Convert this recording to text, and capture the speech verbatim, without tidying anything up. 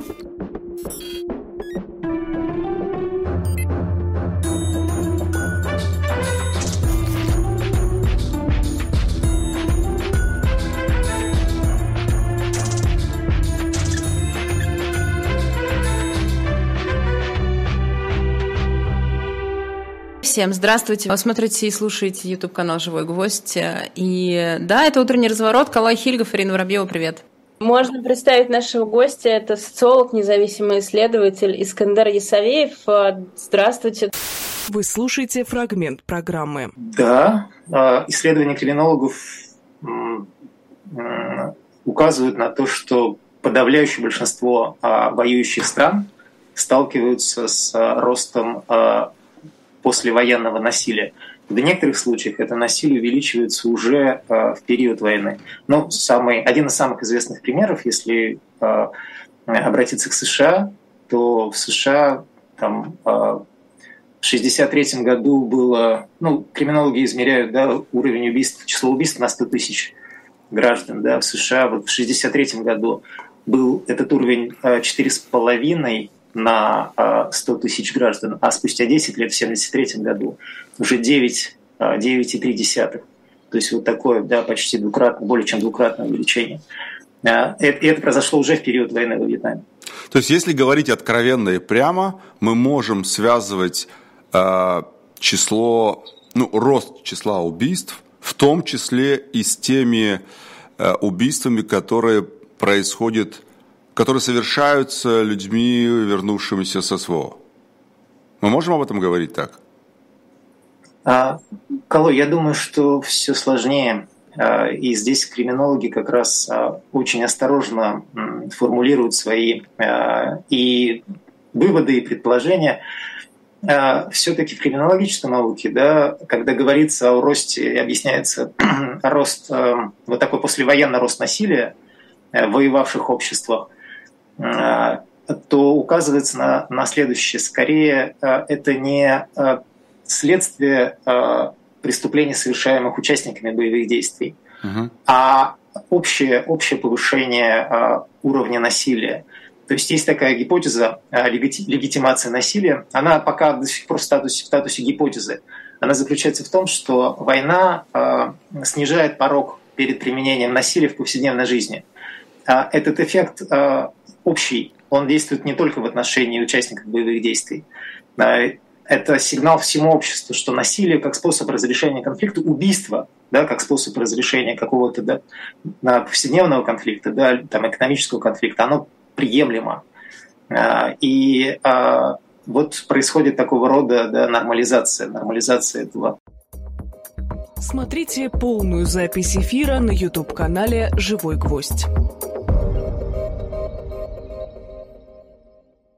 Всем здравствуйте. Вы смотрите и слушаете YouTube-канал «Живой гвоздь». И да, это «Утренний разворот». Калай Хильгов, Ирина Воробьева, привет. Можно представить нашего гостя. Это социолог, независимый исследователь Искандер Ясовеев. Здравствуйте. Вы слушаете фрагмент программы. Да, исследования криминологов указывают на то, что подавляющее большинство воюющих стран сталкиваются с ростом послевоенного насилия. В некоторых случаях это насилие увеличивается уже э, в период войны. Но самый, один из самых известных примеров, если э, обратиться к США, то в США там, э, в шестьдесят третьем году было, ну, криминологи измеряют, да, уровень убийств, число убийств на сто тысяч граждан, да, в США. Вот в шестьдесят третьем году был этот уровень э, четыре с половиной на сто тысяч граждан, а спустя десять лет, в семьдесят третьем году, уже девять целых три десятых. То есть вот такое, да, почти двукратное, более чем двукратное увеличение. И это произошло уже в период войны во Вьетнаме. То есть, если говорить откровенно и прямо, мы можем связывать э, число, ну, рост числа убийств, в том числе и с теми э, убийствами, которые происходят, которые совершаются людьми, вернувшимися с СВО. Мы можем об этом говорить так? А, Калой, я думаю, что все сложнее. И здесь криминологи как раз очень осторожно формулируют свои и выводы, и предположения. Все-таки в криминологической науке, да, когда говорится о росте, объясняется рост, вот такой послевоенный рост насилия в воевавших обществах, то указывается на, на следующее. Скорее, это не следствие преступлений, совершаемых участниками боевых действий, угу. а общее, общее повышение уровня насилия. То есть есть такая гипотеза легитимации насилия. Она пока до сих пор в статусе, в статусе гипотезы. Она заключается в том, что война снижает порог перед применением насилия в повседневной жизни. Этот эффект общий, он действует не только в отношении участников боевых действий. Это сигнал всему обществу, что насилие как способ разрешения конфликта, убийство, да, как способ разрешения какого-то, да, повседневного конфликта, да, там, экономического конфликта, оно приемлемо. И вот происходит такого рода, да, нормализация, нормализация этого. Смотрите полную запись эфира на YouTube-канале «Живой гвоздь».